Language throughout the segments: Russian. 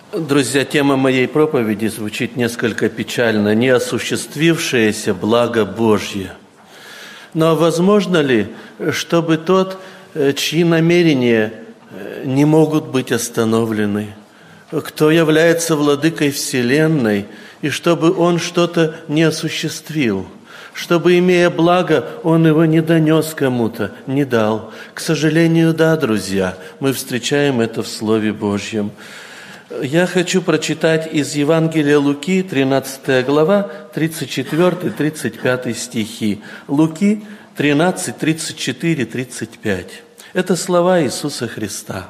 Друзья, тема моей проповеди звучит несколько печально. Неосуществившееся благо Божье. Но возможно ли, чтобы тот, чьи намерения не могут быть остановлены, кто является владыкой вселенной, и чтобы он что-то не осуществил, чтобы, имея благо, он его не донес кому-то, не дал? К сожалению, да, друзья, мы встречаем это в Слове Божьем. Я хочу прочитать из Евангелия Луки, 13 глава, 34-35 стихи. Луки 13, 34, 35. Это слова Иисуса Христа.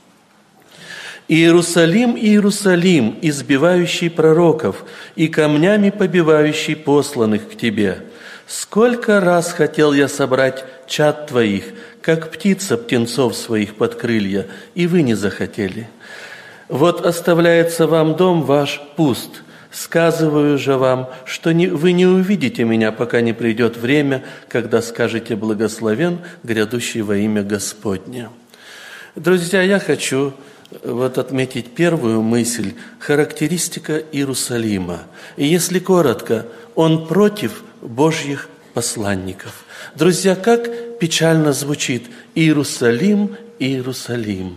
«Иерусалим, Иерусалим, избивающий пророков и камнями побивающий посланных к тебе, сколько раз хотел я собрать чад твоих, как птица птенцов своих под крылья, и вы не захотели. Вот оставляется вам дом ваш пуст. Сказываю же вам, что вы не увидите меня, пока не придет время, когда скажете: благословен грядущий во имя Господне». Друзья, я хочу отметить первую мысль, характеристика Иерусалима. И если коротко, он против Божьих посланников. Друзья, как печально звучит: Иерусалим, Иерусалим.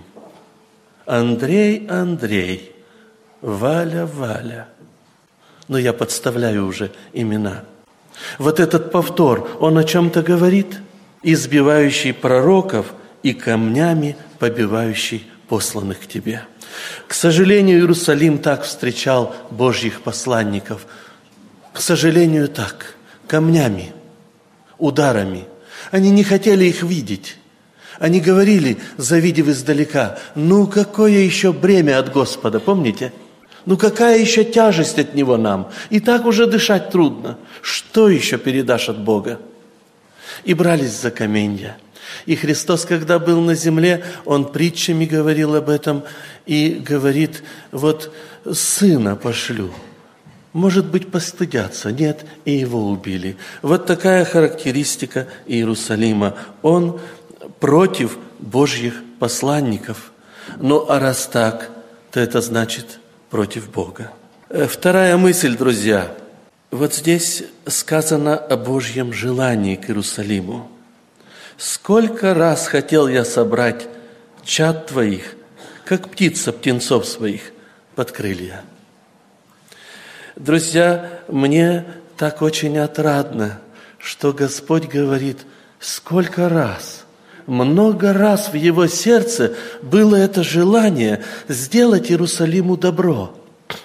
Андрей, Андрей, Валя, Валя. Но я подставляю уже имена. Вот этот повтор, он о чем-то говорит. Избивающий пророков и камнями побивающий посланных к тебе. К сожалению, Иерусалим так встречал Божьих посланников. К сожалению, так. Камнями, ударами. Они не хотели их видеть. Они говорили, завидев издалека: ну какое еще бремя от Господа, помните? Ну какая еще тяжесть от Него нам? И так уже дышать трудно. Что еще передашь от Бога? И брались за каменья. И Христос, когда был на земле, Он притчами говорил об этом и говорит: вот сына пошлю. Может быть, постыдятся. Нет, и его убили. Вот такая характеристика Иерусалима. Он против Божьих посланников. Ну, а раз так, то это значит против Бога. Вторая мысль, друзья. Вот здесь сказано о Божьем желании к Иерусалиму. «Сколько раз хотел я собрать чад твоих, как птица птенцов своих под крылья». Друзья, мне так очень отрадно, что Господь говорит: сколько раз. Много раз в его сердце было это желание сделать Иерусалиму добро.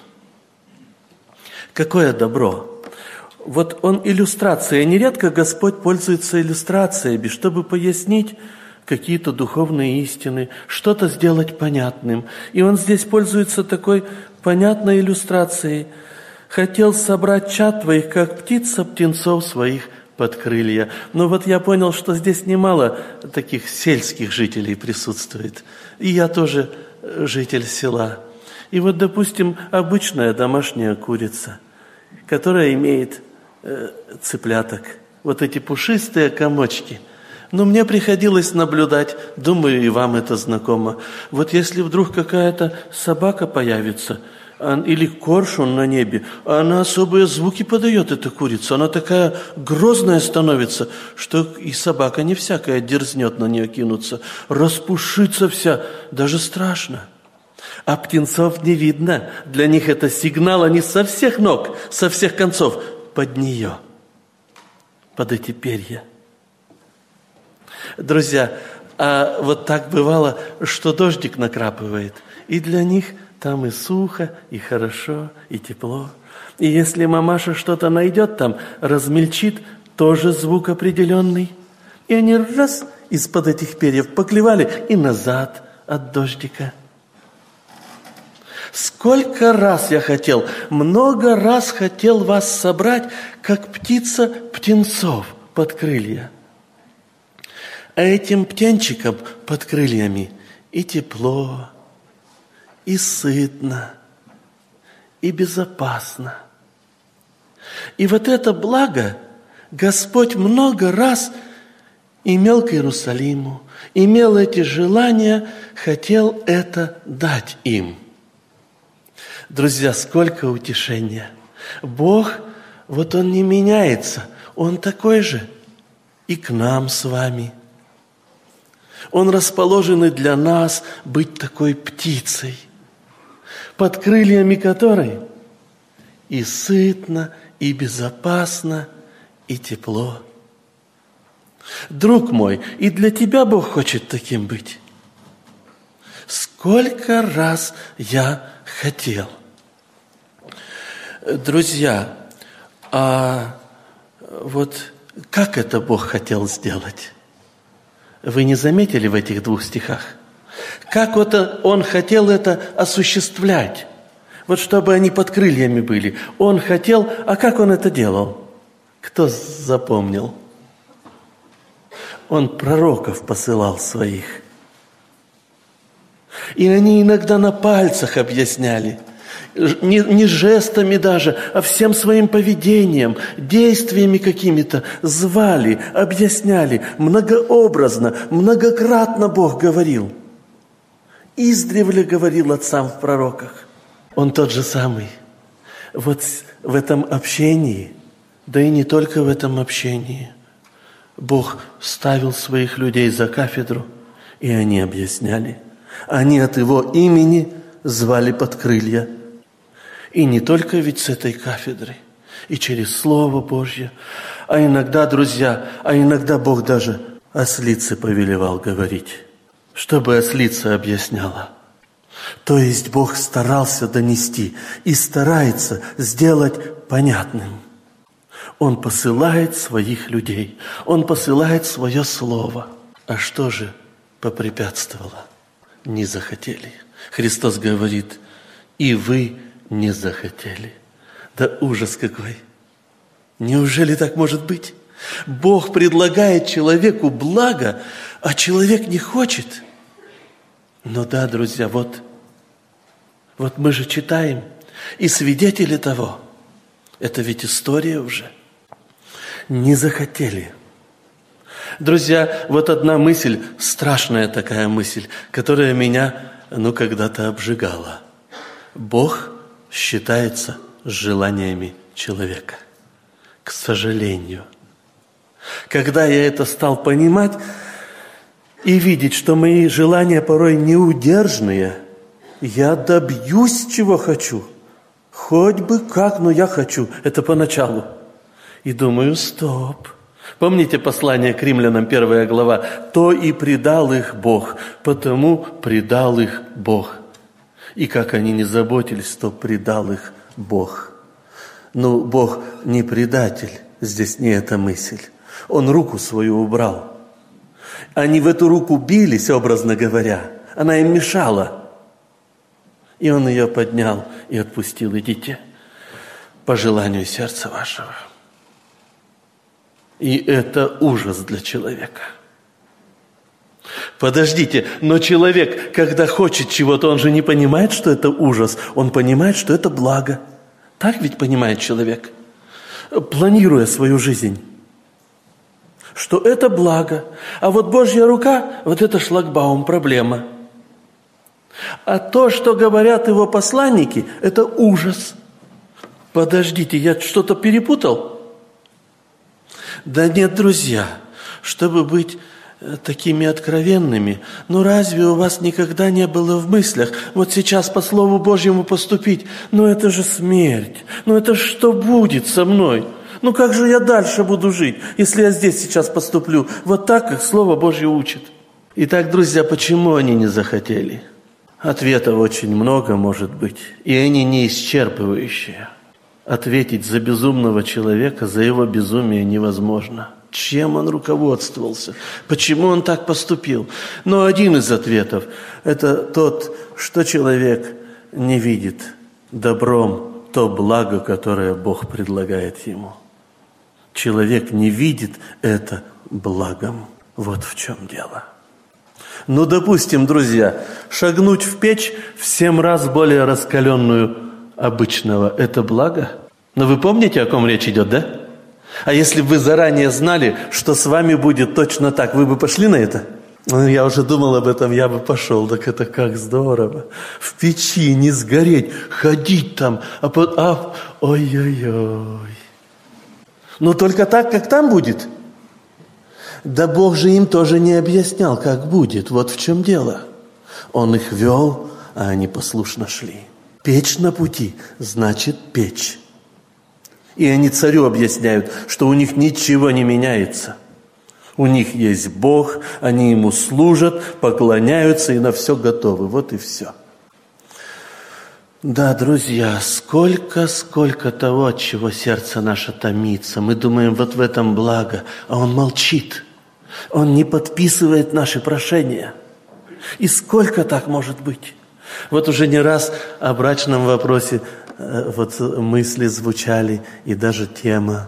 Какое добро? Вот он иллюстрация. Нередко Господь пользуется иллюстрациями, чтобы пояснить какие-то духовные истины, что-то сделать понятным. И он здесь пользуется такой понятной иллюстрацией. «Хотел собрать чад твоих, как птица птенцов своих под крылья». Но вот я понял, что здесь немало таких сельских жителей присутствует. И я тоже житель села. И вот, допустим, обычная домашняя курица, которая имеет цыпляток. Вот эти пушистые комочки. Но мне приходилось наблюдать, думаю, и вам это знакомо. Вот если вдруг какая-то собака появится, или коршун на небе, она особые звуки подает, эта курица. Она такая грозная становится, что и собака не всякая дерзнет на нее кинуться. Распушится вся, даже страшно. А птенцов не видно. Для них это сигнал, они со всех ног, со всех концов под нее, под эти перья. Друзья, а вот так бывало, что дождик накрапывает, и для них там и сухо, и хорошо, и тепло. И если мамаша что-то найдет там, размельчит, тоже звук определенный. И они раз из-под этих перьев поклевали и назад от дождика. Сколько раз я хотел, много раз хотел вас собрать, как птица птенцов под крылья. А этим птенчикам под крыльями и тепло, и сытно, и безопасно. И вот это благо Господь много раз имел к Иерусалиму, имел эти желания, хотел это дать им. Друзья, сколько утешения. Бог, вот Он не меняется, Он такой же и к нам с вами. Он расположен и для нас быть такой птицей, под крыльями которой и сытно, и безопасно, и тепло. Друг мой, и для тебя Бог хочет таким быть. Сколько раз я хотел. Друзья, а вот как это Бог хотел сделать? Вы не заметили в этих 2 стихах? Как вот Он хотел это осуществлять? Вот чтобы они под крыльями были. Он хотел, а как Он это делал? Кто запомнил? Он пророков посылал своих. И они иногда на пальцах объясняли. Не жестами даже, а всем своим поведением, действиями какими-то звали, объясняли, многообразно, многократно Бог говорил. Издревле говорил отцам в пророках. Он тот же самый. Вот в этом общении, да и не только в этом общении, Бог ставил своих людей за кафедру, и они объясняли. Они от Его имени звали под крылья. И не только ведь с этой кафедры, и через Слово Божье. А иногда, друзья, Бог даже ослице повелевал говорить, чтобы ослица объясняла. То есть Бог старался донести и старается сделать понятным. Он посылает своих людей, Он посылает свое Слово. А что же попрепятствовало? Не захотели. Христос говорит, и вы не захотели. Да ужас какой! Неужели так может быть? Бог предлагает человеку благо, а человек не хочет. Но да, друзья, вот мы же читаем, и свидетели того, это ведь история уже, не захотели. Друзья, вот одна мысль, страшная такая мысль, которая меня, когда-то обжигала. Бог считается с желаниями человека. К сожалению. Когда я это стал понимать и видеть, что мои желания порой неудержные, я добьюсь, чего хочу. Хоть бы как, но я хочу. Это поначалу. И думаю, стоп. Помните послание к Римлянам, 1 глава? «То и предал их Бог, потому предал их Бог». И как они не заботились, то предал их Бог. Бог не предатель, здесь не эта мысль. Он руку свою убрал. Они в эту руку бились, образно говоря. Она им мешала. И Он ее поднял и отпустил. Идите по желанию сердца вашего. И это ужас для человека. Подождите, но человек, когда хочет чего-то, он же не понимает, что это ужас. Он понимает, что это благо. Так ведь понимает человек, планируя свою жизнь. Что это благо. А вот Божья рука, вот это шлагбаум, проблема. А то, что говорят Его посланники, это ужас. Подождите, я что-то перепутал? Да нет, друзья, чтобы быть такими откровенными, разве у вас никогда не было в мыслях, вот сейчас по Слову Божьему поступить, это же смерть, это что будет со мной? Как же я дальше буду жить, если я здесь сейчас поступлю, вот так, как Слово Божье учит? Итак, друзья, почему они не захотели? Ответов очень много может быть, и они не исчерпывающие. Ответить за безумного человека, за его безумие невозможно. Чем он руководствовался? Почему он так поступил? Но один из ответов – это тот, что человек не видит добром то благо, которое Бог предлагает ему. Человек не видит это благом. Вот в чем дело. Допустим, друзья, шагнуть в печь в 7 раз более раскаленную обычного – это благо? Но вы помните, о ком речь идет, да? А если бы вы заранее знали, что с вами будет точно так, вы бы пошли на это? Ну, я уже думал об этом, я бы пошел, так это как здорово. В печи не сгореть, ходить там, ой-ой-ой. Но только так, как там будет. Да Бог же им тоже не объяснял, как будет. Вот в чем дело. Он их вел, а они послушно шли. Печь на пути значит печь. И они царю объясняют, что у них ничего не меняется. У них есть Бог, они Ему служат, поклоняются и на все готовы. Вот и все. Да, друзья, сколько того, от чего сердце наше томится. Мы думаем, вот в этом благо, а Он молчит. Он не подписывает наши прошения. И сколько так может быть? Вот уже не раз о брачном вопросе вот мысли звучали, и даже тема.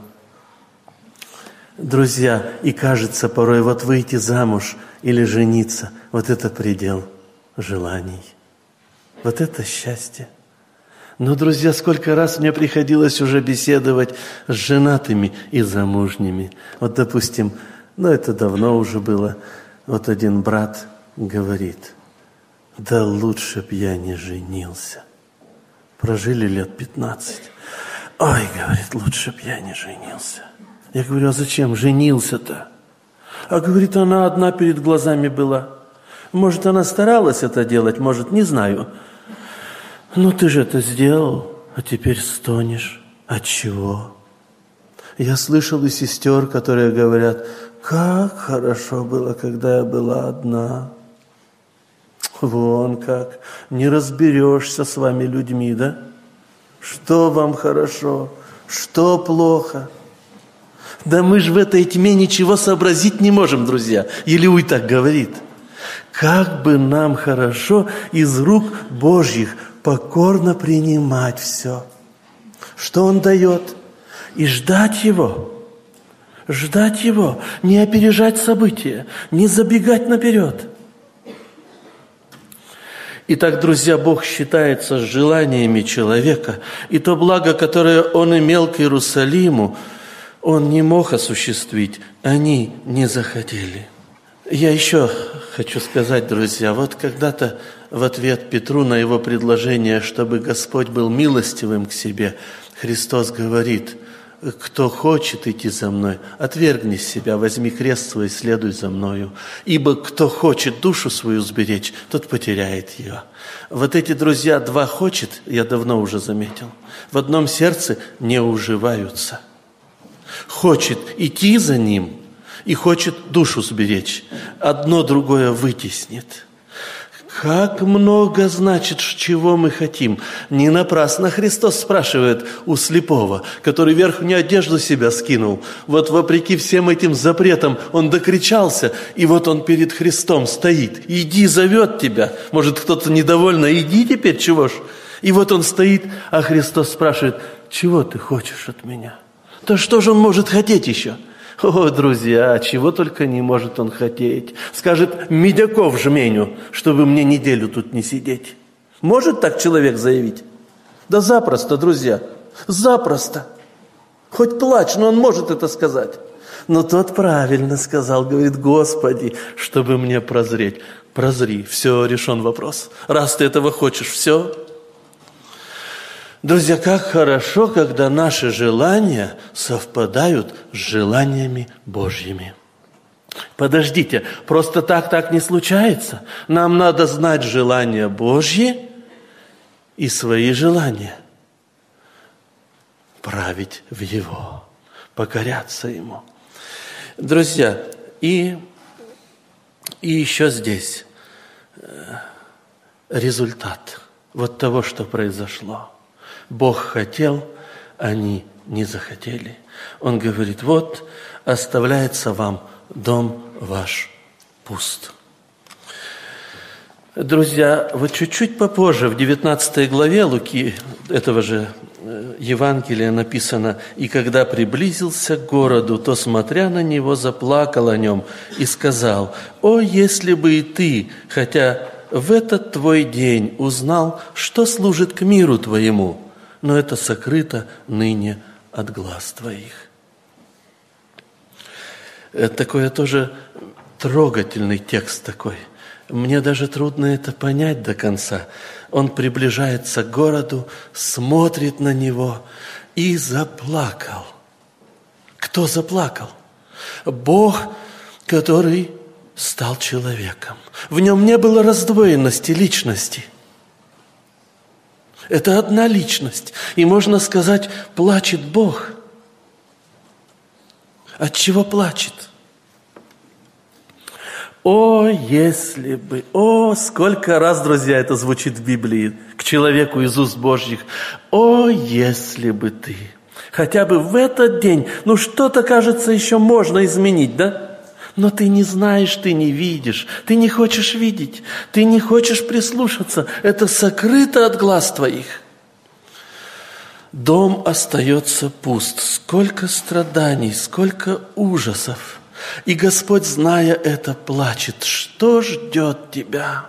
Друзья, и кажется порой, вот выйти замуж или жениться, вот это предел желаний. Вот это счастье. Но, друзья, сколько раз мне приходилось уже беседовать с женатыми и замужними. Вот, допустим, это давно уже было, вот один брат говорит: да лучше б я не женился. Прожили лет 15. Ой, говорит, лучше б я не женился. Я говорю, а зачем женился-то? А говорит, она одна перед глазами была. Может, она старалась это делать, может, не знаю. Ну, ты же это сделал, а теперь стонешь. От чего? Я слышал и сестер, которые говорят, как хорошо было, когда я была одна. Вон как, не разберешься с вами людьми, да? Что вам хорошо, что плохо? Да мы же в этой тьме ничего сообразить не можем, друзья. Елеуй так говорит. Как бы нам хорошо из рук Божьих покорно принимать все, что Он дает, и ждать Его, не опережать события, не забегать наперед. Итак, друзья, Бог считается с желаниями человека, и то благо, которое Он имел к Иерусалиму, Он не мог осуществить, они не захотели. Я еще хочу сказать, друзья, вот когда-то в ответ Петру на его предложение, чтобы Господь был милостивым к себе, Христос говорит: кто хочет идти за мной, отвергни себя, возьми крест свой и следуй за мною. Ибо кто хочет душу свою сберечь, тот потеряет ее. Вот эти, друзья, два «хочет», я давно уже заметил, в одном сердце не уживаются. Хочет идти за Ним и хочет душу сберечь. Одно другое вытеснит. Как много, значит, чего мы хотим. Не напрасно Христос спрашивает у слепого, который верхнюю одежду себя скинул. Вот вопреки всем этим запретам он докричался, и вот он перед Христом стоит. «Иди, зовет тебя». Может, кто-то недовольно: «Иди теперь, чего ж?» И вот он стоит, а Христос спрашивает: «Чего ты хочешь от меня?» То что же он может хотеть еще? О, друзья, чего только не может он хотеть. Скажет: медяков жменю, чтобы мне неделю тут не сидеть. Может так человек заявить? Да запросто, друзья, запросто. Хоть плачь, но он может это сказать. Но тот правильно сказал, говорит: Господи, чтобы мне прозреть. Прозри, все, решен вопрос. Раз ты этого хочешь, все. Друзья, как хорошо, когда наши желания совпадают с желаниями Божьими. Подождите, просто так не случается. Нам надо знать желания Божьи и свои желания. Править в Его, покоряться Ему. Друзья, и еще здесь результат вот того, что произошло. Бог хотел, они не захотели. Он говорит: вот оставляется вам дом ваш пуст. Друзья, вот чуть-чуть попозже, в 19 главе Луки, этого же Евангелия написано: «И когда приблизился к городу, то, смотря на него, заплакал о нем и сказал: о, если бы и ты, хотя в этот твой день узнал, что служит к миру твоему, но это сокрыто ныне от глаз твоих». Это такое тоже трогательный текст такой. Мне даже трудно это понять до конца. Он приближается к городу, смотрит на него и заплакал. Кто заплакал? Бог, который стал человеком. В нем не было раздвоенности личности. Это одна личность. И можно сказать, плачет Бог. От чего плачет? О, если бы, сколько раз, друзья, это звучит в Библии, к человеку из уст Божьих. О, если бы ты, хотя бы в этот день, что-то, кажется, еще можно изменить, да? Но ты не знаешь, ты не видишь, ты не хочешь видеть, ты не хочешь прислушаться. Это сокрыто от глаз твоих. Дом остается пуст. Сколько страданий, сколько ужасов. И Господь, зная это, плачет. Что ждет тебя?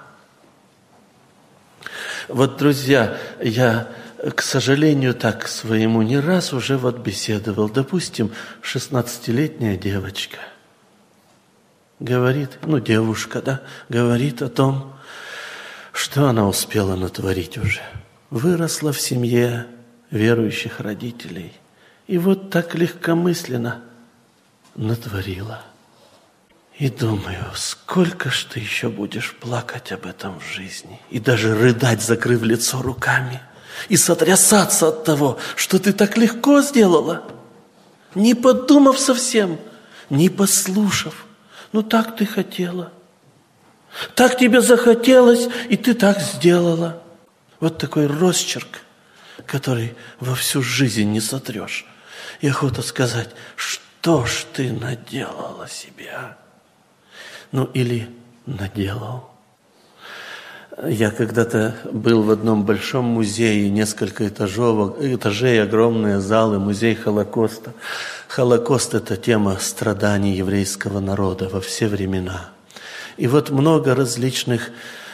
Вот, друзья, я, к сожалению, так своему не раз уже беседовал. Допустим, 16-летняя девочка говорит, девушка, да, говорит о том, что она успела натворить уже. Выросла в семье верующих родителей. И вот так легкомысленно натворила. И думаю, сколько ж ты еще будешь плакать об этом в жизни, и даже рыдать, закрыв лицо руками, и сотрясаться от того, что ты так легко сделала, не подумав совсем, не послушав. Так ты хотела, так тебе захотелось, и ты так сделала. Вот такой росчерк, который во всю жизнь не сотрешь. И охота сказать, что ж ты наделала себе, или наделал. Я когда-то был в одном большом музее, несколько этажей, огромные залы, музей Холокоста. Холокост – это тема страданий еврейского народа во все времена. И много различной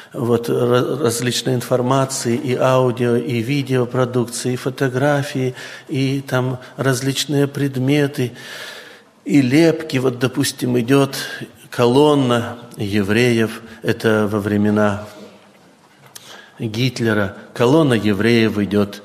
информации, и аудио, и видеопродукции, и фотографии, и там различные предметы, и лепки. Допустим, идет колонна евреев, это во времена Гитлера, колонна евреев идет,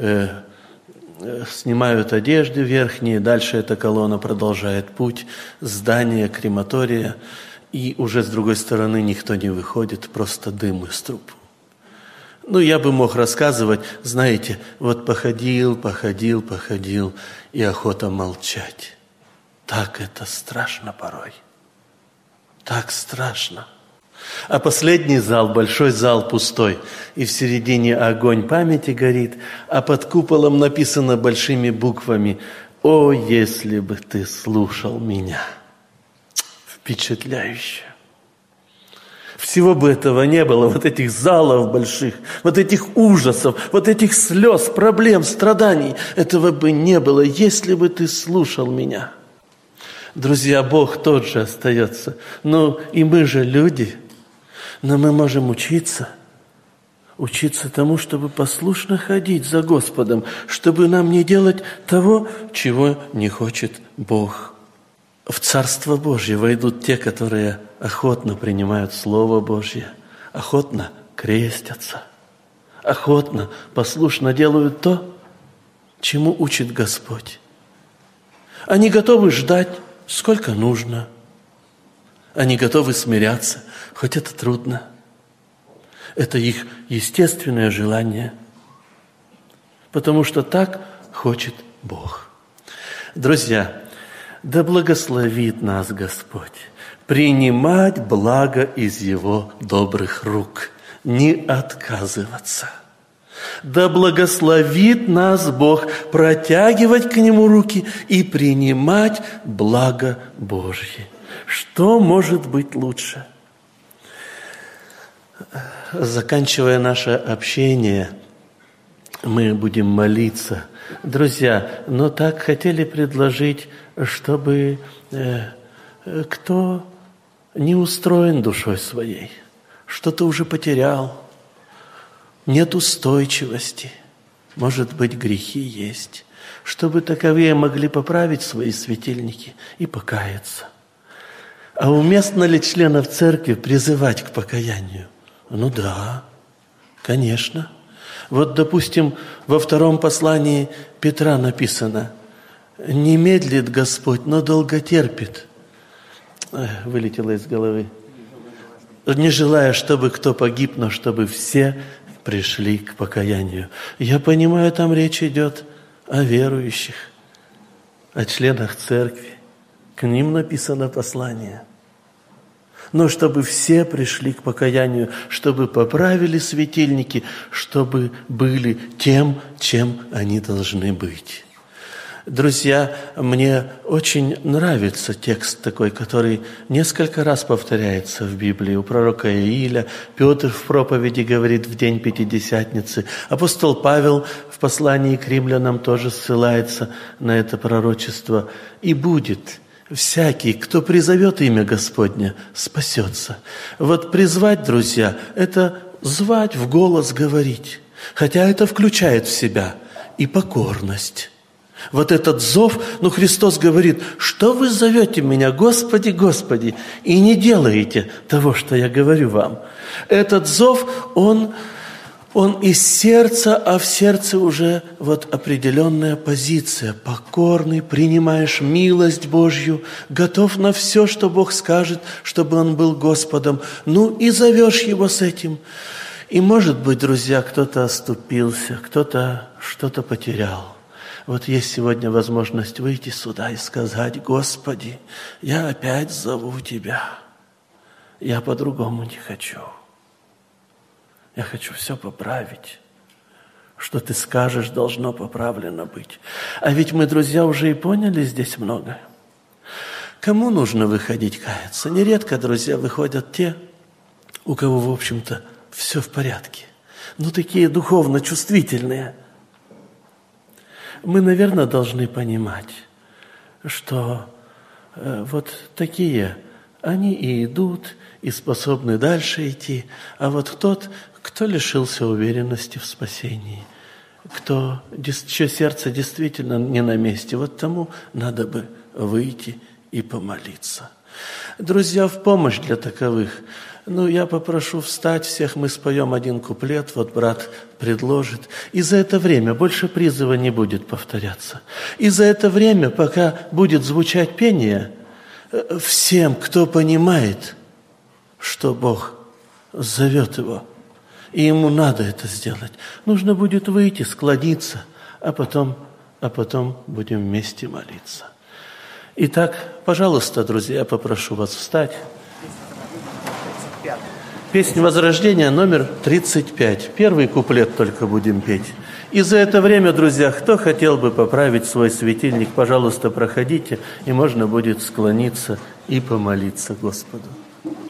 снимают одежды верхние, дальше эта колонна продолжает путь, здание, крематория, и уже с другой стороны никто не выходит, просто дым из труб. Я бы мог рассказывать, знаете, походил, и охота молчать. Так это страшно порой. Так страшно. А последний зал, большой зал пустой, и в середине огонь памяти горит, а под куполом написано большими буквами: «О, если бы ты слушал меня!» Впечатляюще. Всего бы этого не было, этих залов больших, этих ужасов, этих слез, проблем, страданий. Этого бы не было, если бы ты слушал меня. Друзья, Бог тот же остается. И мы же люди. Но мы можем учиться тому, чтобы послушно ходить за Господом, чтобы нам не делать того, чего не хочет Бог. В Царство Божье войдут те, которые охотно принимают Слово Божье, охотно крестятся, охотно, послушно делают то, чему учит Господь. Они готовы ждать, сколько нужно. Они готовы смиряться, хоть это трудно. Это их естественное желание, потому что так хочет Бог. Друзья, да благословит нас Господь принимать благо из Его добрых рук, не отказываться. Да благословит нас Бог протягивать к Нему руки и принимать благо Божье. Что может быть лучше? Заканчивая наше общение, мы будем молиться. Друзья, но так хотели предложить, чтобы кто не устроен душой своей, что-то уже потерял, нет устойчивости, может быть, грехи есть, чтобы таковые могли поправить свои светильники и покаяться. А уместно ли членов церкви призывать к покаянию? Ну да, конечно. Вот, допустим, во втором послании Петра написано: «Не медлит Господь, но долго терпит». Вылетело из головы. «Не желая, чтобы кто погиб, но чтобы все пришли к покаянию». Я понимаю, там речь идет о верующих, о членах церкви. К ним написано послание. Но чтобы все пришли к покаянию, чтобы поправили светильники, чтобы были тем, чем они должны быть. Друзья, мне очень нравится текст такой, который несколько раз повторяется в Библии. У пророка Ииля, Петр в проповеди говорит в день Пятидесятницы. Апостол Павел в послании к римлянам тоже ссылается на это пророчество. «И будет всякий, кто призовет имя Господня, спасется». Вот призвать, друзья, это звать, в голос говорить. Хотя это включает в себя и покорность. Вот этот зов, Христос говорит: что вы зовете меня, Господи, Господи, и не делаете того, что я говорю вам. Этот зов, он из сердца, а в сердце уже вот определенная позиция. Покорный, принимаешь милость Божью, готов на все, что Бог скажет, чтобы Он был Господом. И зовешь Его с этим. И, может быть, друзья, кто-то оступился, кто-то что-то потерял. Вот есть сегодня возможность выйти сюда и сказать: Господи, я опять зову Тебя. Я по-другому не хочу. Я хочу все поправить. Что Ты скажешь, должно поправлено быть. А ведь мы, друзья, уже и поняли здесь многое. Кому нужно выходить каяться? Нередко, друзья, выходят те, у кого, в общем-то, все в порядке. Такие духовно чувствительные. Мы, наверное, должны понимать, что вот такие, они и идут, и способны дальше идти. А вот тот, кто лишился уверенности в спасении, чье сердце действительно не на месте, вот тому надо бы выйти и помолиться. Друзья, в помощь для таковых, я попрошу встать всех, мы споем один куплет, вот брат предложит. И за это время больше призыва не будет повторяться. И за это время, пока будет звучать пение, всем, кто понимает, что Бог зовет его, и ему надо это сделать, нужно будет выйти, склониться, а потом будем вместе молиться. Итак, пожалуйста, друзья, я попрошу вас встать. Песня Возрождения номер 35. Первый куплет только будем петь. И за это время, друзья, кто хотел бы поправить свой светильник, пожалуйста, проходите, и можно будет склониться и помолиться Господу.